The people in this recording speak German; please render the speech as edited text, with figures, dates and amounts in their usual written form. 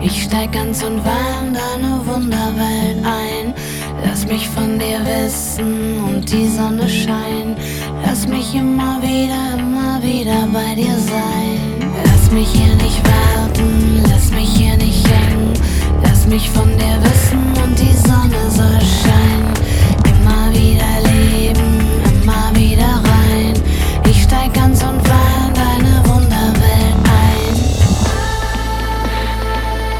Ich steig ganz und wahr in deine Wunderwelt ein. Lass mich von dir wissen und die Sonne scheint. Lass mich immer wieder bei dir sein. Lass mich hier nicht warten, lass mich hier nicht